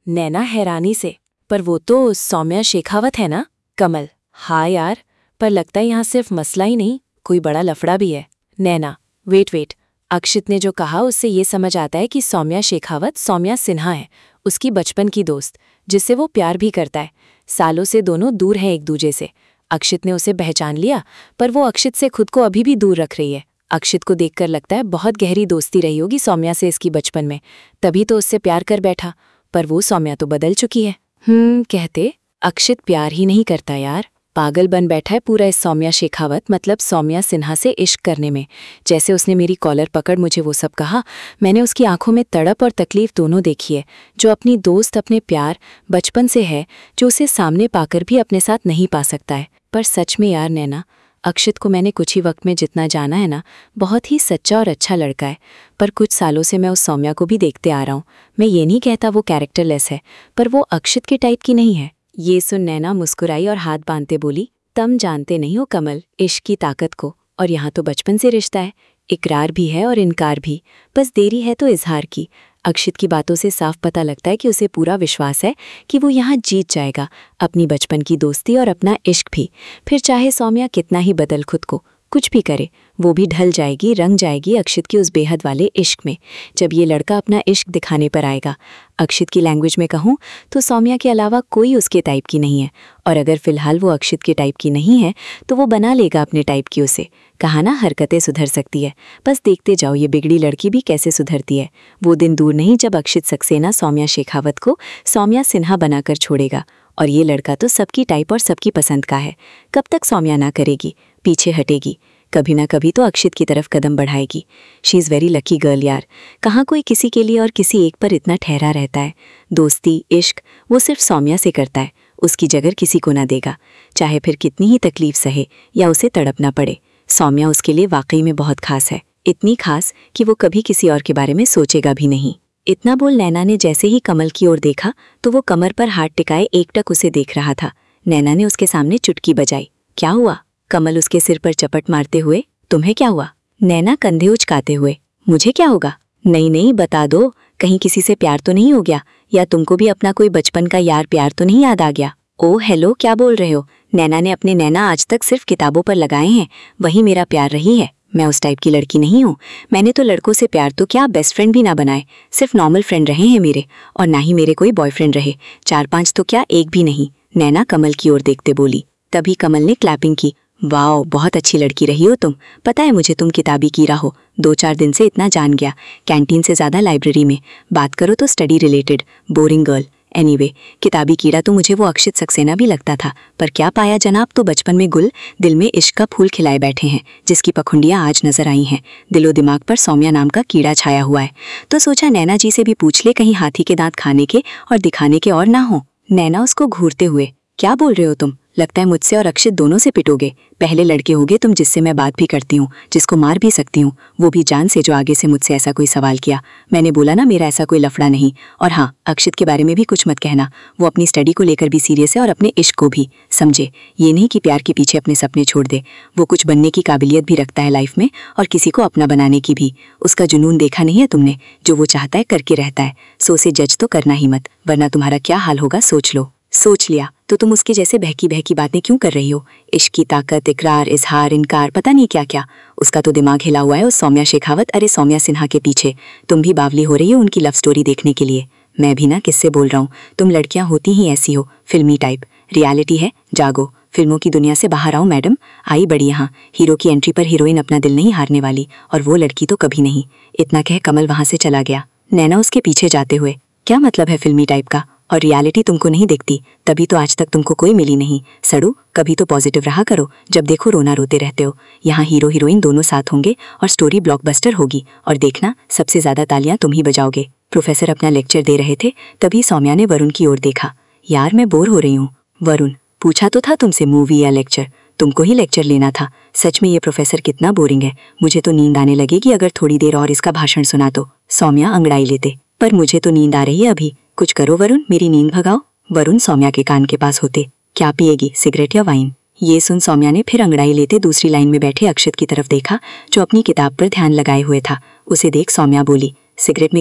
नैना हैरानी से। पर वो तो सौम्या शेखावत है ना? कमल: हाँ यार, पर लगता है यहाँ सिर्फ मसला ही नहीं, कोई बड़ा लफड़ा भी है। नैना: वेट, अक्षित ने जो कहा उससे ये समझ आता है कि सौम्या शेखावत सौम्या सिन्हा है, उसकी बचपन की दोस्त, जिससे वो प्यार भी करता है। सालों से दोनों दूर हैं एक दूजे से। अक्षित ने उसे पहचान लिया, पर वो अक्षित से खुद को अभी भी दूर रख रही है। अक्षित को देखकर लगता है बहुत गहरी दोस्ती रही होगी सौम्या से इसकी बचपन में, तभी तो उससे प्यार कर बैठा। पर वो सौम्या तो बदल चुकी है। कहते अक्षित प्यार ही नहीं करता यार, पागल बन बैठा है पूरा इस सौम्या शेखावत मतलब सौम्या सिन्हा से इश्क करने में। जैसे उसने मेरी कॉलर पकड़ मुझे वो सब कहा, मैंने उसकी आंखों में तड़प और तकलीफ दोनों देखी है। जो अपनी दोस्त अपने प्यार बचपन से है, जो उसे सामने पाकर भी अपने साथ नहीं पा सकता है। पर सच में यार नैना, अक्षित को मैंने कुछ ही वक्त में जितना जाना है ना, बहुत ही सच्चा और अच्छा लड़का है। पर कुछ सालों से मैं उस सौम्या को भी देखते आ रहा हूँ। मैं ये नहीं कहता वो कैरेक्टरलेस है, पर वो अक्षित के टाइप की नहीं है। ये सुन नैना मुस्कुराई और हाथ बांधते बोली, तुम जानते नहीं हो कमल इश्क की ताकत को, और यहाँ तो बचपन से रिश्ता है, इकरार भी है और इनकार भी, बस देरी है तो इजहार की। अक्षित की बातों से साफ पता लगता है कि उसे पूरा विश्वास है कि वो यहाँ जीत जाएगा, अपनी बचपन की दोस्ती और अपना इश्क भी। फिर चाहे सौम्या कितना ही बदल खुद को, कुछ भी करे, वो भी ढल जाएगी, रंग जाएगी अक्षित की उस बेहद वाले इश्क में, जब ये लड़का अपना इश्क दिखाने पर आएगा। अक्षित की लैंग्वेज में कहूँ तो सौम्या के अलावा कोई उसके टाइप की नहीं है, और अगर फिलहाल वो अक्षित के टाइप की नहीं है तो वो बना लेगा अपने टाइप की उसे। कहा ना हरकतें सुधर सकती है, बस देखते जाओ ये बिगड़ी लड़की भी कैसे सुधरती है। वो दिन दूर नहीं जब अक्षित सक्सेना सौम्या शेखावत को सौम्या सिन्हा बनाकर छोड़ेगा, और ये लड़का तो सबकी टाइप और सबकी पसंद का है। कब तक सौम्या ना करेगी, पीछे हटेगी, कभी ना कभी तो अक्षित की तरफ कदम बढ़ाएगी। She is very lucky girl यार, कहाँ कोई किसी के लिए और किसी एक पर इतना ठहरा रहता है। दोस्ती इश्क वो सिर्फ सौम्या से करता है, उसकी जगह किसी को ना देगा, चाहे फिर कितनी ही तकलीफ सहे या उसे तड़पना पड़े। सौम्या उसके लिए वाकई में बहुत खास है, इतनी खास कि वो कभी किसी और के बारे में सोचेगा भी नहीं। इतना बोल नैना ने जैसे ही कमल की ओर देखा तो वो कमर पर हाथ टिकाए एकटक उसे देख रहा था। नैना ने उसके सामने चुटकी बजाई। क्या हुआ? कमल उसके सिर पर चपट मारते हुए, तुम्हें क्या हुआ? नैना कंधे उचकाते हुए, मुझे क्या होगा? नहीं बता दो, कहीं किसी से प्यार तो नहीं हो गया, या तुमको भी अपना कोई बचपन का यार प्यार तो नहीं याद आ गया? ओह हेलो, क्या बोल रहे हो? नैना ने अपने नैना आज तक सिर्फ किताबों पर लगाए हैं, वही मेरा प्यार रही है। मैं उस टाइप की लड़की नहीं हूँ। मैंने तो लड़कों से प्यार तो क्या बेस्ट फ्रेंड भी ना बनाए, सिर्फ नॉर्मल फ्रेंड रहे हैं मेरे, और ना ही मेरे कोई बॉयफ्रेंड रहे, 4-5 तो क्या एक भी नहीं। नैना कमल की ओर देखते बोली। तभी कमल ने क्लैपिंग की। वाओ, बहुत अच्छी लड़की रही हो तुम। पता है मुझे तुम किताबी कीड़ा हो, 2-4 दिन से इतना जान गया। कैंटीन से ज़्यादा लाइब्रेरी में बात करो तो study related, boring girl. Anyway, किताबी कीड़ा तो मुझे वो अक्षित सक्सेना भी लगता था, पर क्या पाया जनाब, तो बचपन में गुल, दिल में इश्क का फूल खिलाए बैठे हैं, जिसकी पखुंडियाँ आज नजर आई हैं। दिलो दिमाग पर सौम्या नाम का कीड़ा छाया हुआ है, तो सोचा नैना जी से भी पूछ ले, कहीं हाथी के दांत खाने के और दिखाने के और ना हो। नैना उसको घूरते हुए, क्या बोल रहे हो तुम? लगता है मुझसे और अक्षित दोनों से पिटोगे। पहले लड़के होगे तुम जिससे मैं बात भी करती हूँ, जिसको मार भी सकती हूँ, वो भी जान से, जो आगे से मुझसे ऐसा कोई सवाल किया। मैंने बोला ना मेरा ऐसा कोई लफड़ा नहीं। और हाँ, अक्षित के बारे में भी कुछ मत कहना, वो अपनी स्टडी को लेकर भी सीरियस है और अपने इश्क को भी, समझे? ये नहीं कि प्यार के पीछे अपने सपने छोड़ दे। वो कुछ बनने की काबिलियत भी रखता है लाइफ में, और किसी को अपना बनाने की भी। उसका जुनून देखा नहीं है तुमने? जो वो चाहता है करके रहता है, सो उसे जज तो करना ही मत, वरना तुम्हारा क्या हाल होगा सोच लो। सोच लिया तो तुम उसके जैसे बहकी बहकी बातें क्यों कर रही हो? इश्क की ताकत, इकरार, इजहार, इनकार, पता नहीं क्या क्या। उसका तो दिमाग हिला हुआ है उस सौम्या शेखावत, अरे सौम्या सिन्हा के पीछे। तुम भी बावली हो रही हो उनकी लव स्टोरी देखने के लिए। मैं भी ना किससे बोल रहा हूँ, तुम लड़कियां होती ही ऐसी हो, फिल्मी टाइप। रियलिटी है, जागो, फिल्मों की दुनिया से बाहर आओ मैडम। आई बड़ी यहाँ, हीरो की एंट्री पर हीरोइन अपना दिल नहीं हारने वाली, और वो लड़की तो कभी नहीं। इतना कह कमल वहां से चला गया, नैना उसके पीछे जाते हुए। क्या मतलब है फिल्मी टाइप का? और रियलिटी तुमको नहीं दिखती, तभी तो आज तक तुमको कोई मिली नहीं। सड़ू, कभी तो पॉजिटिव रहा करो, जब देखो रोना रोते रहते हो। यहाँ हीरो हीरोइन दोनों साथ होंगे और स्टोरी ब्लॉकबस्टर होगी, और देखना सबसे ज्यादा तालियां तुम ही बजाओगे। प्रोफेसर अपना लेक्चर दे रहे थे, तभी सौम्या ने वरुण की ओर देखा। यार मैं बोर हो रही हूँ। वरुण, पूछा तो था तुमसे मूवी या लेक्चर, तुमको ही लेक्चर लेना था। सच में ये प्रोफेसर कितना बोरिंग है, मुझे तो नींद आने लगेगी अगर थोड़ी देर और इसका भाषण सुना तो। सौम्या अंगड़ाई लेते, पर मुझे तो नींद आ रही है अभी, कुछ करो वरुण, मेरी नींद भगाओ। वरुण सौम्या के कान के पास होते, क्या पिएगी, सिगरेट या वाइन? ये सुन सौम्या ने फिर अंगड़ाई लेते दूसरी लाइन में बैठे अक्षित की तरफ देखा, जो अपनी किताब पर ध्यान लगाए हुए था। उसे देख सौम्या बोली, सिगरेट निकाल,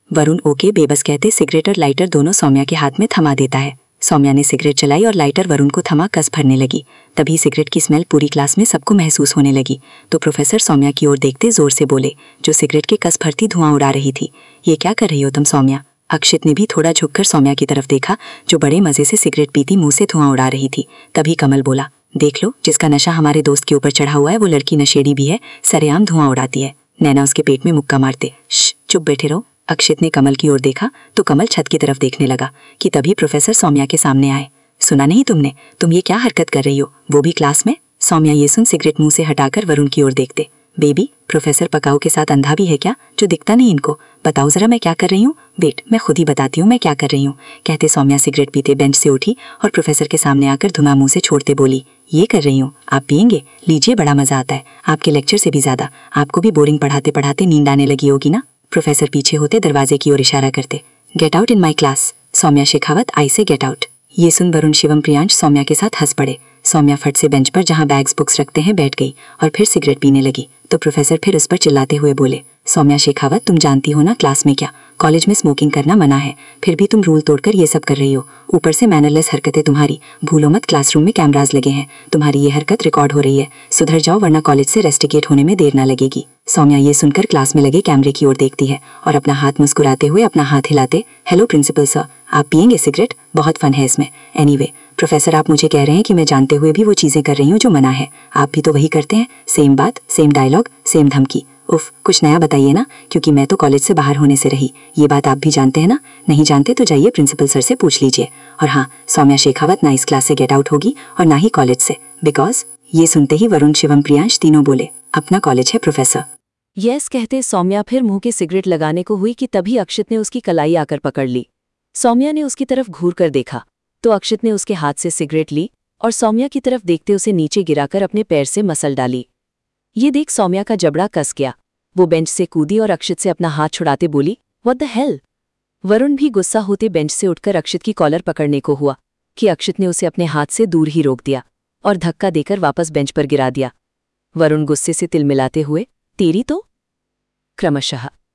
वरुण ओके बेबस कहते सिगरेट और लाइटर दोनों सौम्या के हाथ में थमा देता है। सौम्या ने सिगरेट चलाई और लाइटर वरुण को थमा कस भरने लगी। तभी सिगरेट की स्मेल पूरी क्लास में सबको महसूस होने लगी तो प्रोफेसर सौम्या की ओर देखते जोर से बोले, जो सिगरेट के कस भरती धुआं उड़ा रही थी। ये क्या कर रही हो तुम सौम्या? अक्षित ने भी थोड़ा झुककर सौम्या की तरफ देखा, जो बड़े मजे से सिगरेट पीती मुंह से धुआं उड़ा रही थी। तभी कमल बोला, देख लो, जिसका नशा हमारे दोस्त के ऊपर चढ़ा हुआ है वो लड़की नशेड़ी भी है, सरेआम धुआं उड़ाती है। नैना उसके पेट में मुक्का मारते, चुप बैठे रहो। अक्षित ने कमल की ओर देखा तो कमल छत की तरफ देखने लगा कि तभी प्रोफेसर सौम्या के सामने आए। सुना नहीं तुमने? तुम ये क्या हरकत कर रही हो, वो भी क्लास में? सौम्या ये सुन सिगरेट मुंह से हटाकर वरुण की ओर देखते। बेबी, प्रोफेसर पकाऊ के साथ अंधा भी है क्या, जो दिखता नहीं इनको? बताओ जरा मैं क्या कर रही हूँ। वेट, मैं खुद ही बताती हूँ मैं क्या कर रही हूँ। कहते सौम्या सिगरेट पीते बेंच से उठी और प्रोफेसर के सामने आकर धुआं मुंह से छोड़ते बोली, ये कर रही हूँ, आप पियेंगे? लीजिए, बड़ा मजा आता है, आपके लेक्चर से भी ज्यादा। आपको भी बोरिंग पढ़ाते पढ़ाते नींद आने लगी होगी ना? प्रोफेसर पीछे होते दरवाजे की ओर इशारा करते। Get out in my class, Saumya Shekhawat, I say get out. ये सुन वरुण शिवम प्रियांश सौम्या के साथ हंस पड़े। सौम्या फट से बेंच पर जहाँ बैग्स बुक्स रखते हैं बैठ गई और फिर सिगरेट पीने लगी तो प्रोफेसर फिर उस पर चिल्लाते हुए बोले, सौम्या शेखावत, तुम जानती हो ना क्लास में क्या, कॉलेज में स्मोकिंग करना मना है, फिर भी तुम रूल तोड़कर ये सब कर रही हो। ऊपर से मैनरलेस हरकतें तुम्हारी। भूलो मत, क्लासरूम में कैमरास लगे हैं, तुम्हारी ये हरकत रिकॉर्ड हो रही है। सुधर जाओ वरना कॉलेज से रेस्टिकेट होने में देर ना लगेगी। सौम्या ये सुनकर क्लास में लगे कैमरे की ओर देखती है और अपना हाथ मुस्कुराते हुए अपना हाथ हिलाते, हेलो प्रिंसिपल सर, आप पियेंगे सिगरेट? बहुत फन है इसमें। एनीवे, प्रोफेसर आप मुझे कह रहे हैं कि मैं जानते हुए भी वो चीजें कर रही हूँ जो मना है। आप भी तो वही करते हैं, सेम बात, सेम डायलॉग, सेम धमकी। उफ, कुछ नया बताइए ना, क्योंकि मैं तो कॉलेज से बाहर होने से रही। ये बात आप भी जानते हैं ना? नहीं जानते तो जाइए प्रिंसिपल सर से पूछ लीजिए। और हाँ, सौम्या शेखावत ना इस क्लास से गेट आउट होगी और ना ही कॉलेज से, बिकॉज। ये सुनते ही वरुण शिवम प्रियांश तीनों बोले, अपना कॉलेज है प्रोफेसर। यस कहते सौम्या फिर मुंह के सिगरेट लगाने को हुई कि तभी अक्षित ने उसकी कलाई आकर पकड़ ली। सौम्या ने उसकी तरफ घूर कर देखा तो अक्षित ने उसके हाथ से सिगरेट ली और सौम्या की तरफ देखते उसे नीचे गिराकर अपने पैर से मसल डाली। ये देख सौम्या का जबड़ा कस गया। वो बेंच से कूदी और अक्षित से अपना हाथ छुड़ाते बोली, व्हाट द हेल। वरुण भी गुस्सा होते बेंच से उठकर अक्षित की कॉलर पकड़ने को हुआ कि अक्षित ने उसे अपने हाथ से दूर ही रोक दिया और धक्का देकर वापस बेंच पर गिरा दिया। वरुण गुस्से से तिलमिलाते हुए, तेरी तो। क्रमशः